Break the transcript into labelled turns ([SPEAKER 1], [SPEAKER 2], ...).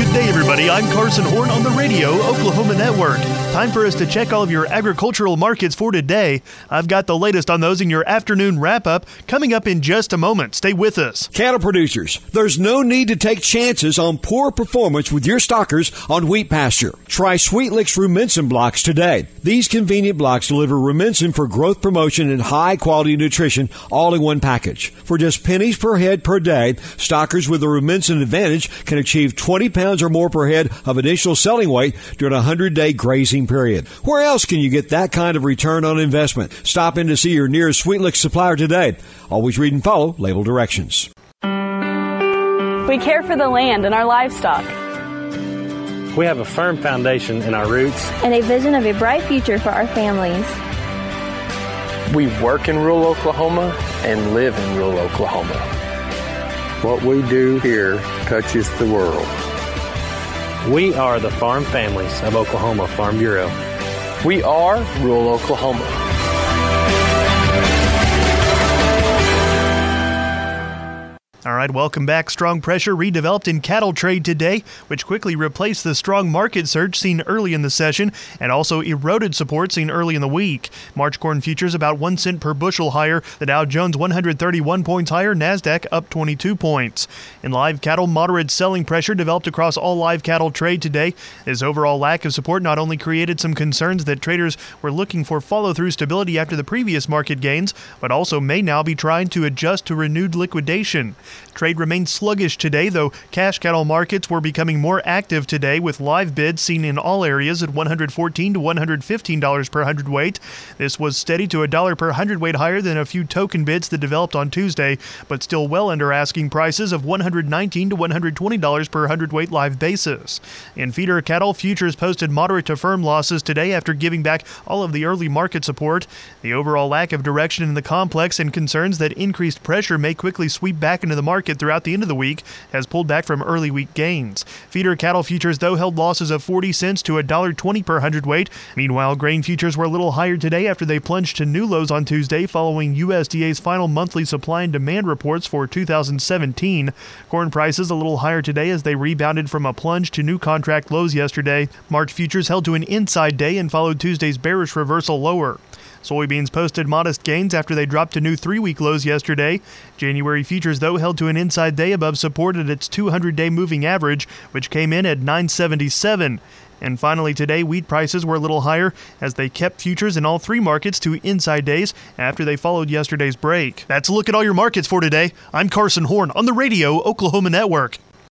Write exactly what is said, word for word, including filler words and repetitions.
[SPEAKER 1] Good day, everybody. I'm Carson Horn on the Radio Oklahoma Network. Time for us to check all of your agricultural markets for today. I've got the latest on those in your afternoon wrap-up coming up in just a moment. Stay with us.
[SPEAKER 2] Cattle producers, there's no need to take chances on poor performance with your stockers on wheat pasture. Try Sweetlix Rumensin blocks today. These convenient blocks deliver Rumensin for growth promotion and high-quality nutrition all in one package. For just pennies per head per day, stockers with the Rumensin Advantage can achieve twenty pounds or more per head of initial selling weight during a hundred-day grazing period. Where else can you get that kind of return on investment? Stop in to see your nearest Sweetlix supplier today. Always read and follow label directions.
[SPEAKER 3] We care for the land and our livestock.
[SPEAKER 4] We have a firm foundation in our roots
[SPEAKER 5] and a vision of a bright future for our families.
[SPEAKER 6] We work in rural Oklahoma and live in rural Oklahoma.
[SPEAKER 7] What we do here touches the world.
[SPEAKER 4] We are the farm families of Oklahoma Farm Bureau.
[SPEAKER 6] We are rural Oklahoma.
[SPEAKER 1] All right, welcome back. Strong pressure redeveloped in cattle trade today, which quickly replaced the strong market surge seen early in the session and also eroded support seen early in the week. March corn futures about one cent per bushel higher. The Dow Jones one hundred thirty-one points higher. NASDAQ up twenty-two points. In live cattle, moderate selling pressure developed across all live cattle trade today. This overall lack of support not only created some concerns that traders were looking for follow-through stability after the previous market gains, but also may now be trying to adjust to renewed liquidation. Trade remained sluggish today, though cash cattle markets were becoming more active today, with live bids seen in all areas at one hundred fourteen to one hundred fifteen dollars per hundredweight. This was steady to a dollar per hundredweight higher than a few token bids that developed on Tuesday, but still well under asking prices of one hundred nineteen to one hundred twenty dollars per hundredweight live basis. In feeder cattle, futures posted moderate to firm losses today after giving back all of the early market support. The overall lack of direction in the complex and concerns that increased pressure may quickly sweep back into the market throughout the end of the week has pulled back from early week gains. Feeder cattle futures, though, held losses of forty cents to one dollar twenty per hundredweight. Meanwhile, grain futures were a little higher today after they plunged to new lows on Tuesday following U S D A's final monthly supply and demand reports for two thousand seventeen. Corn prices a little higher today as they rebounded from a plunge to new contract lows yesterday. March futures held to an inside day and followed Tuesday's bearish reversal lower. Soybeans posted modest gains after they dropped to new three-week lows yesterday. January futures, though, held to an inside day above support at its two hundred day moving average, which came in at nine seventy-seven. And finally today, wheat prices were a little higher as they kept futures in all three markets to inside days after they followed yesterday's break. That's a look at all your markets for today. I'm Carson Horn on the Radio Oklahoma Network.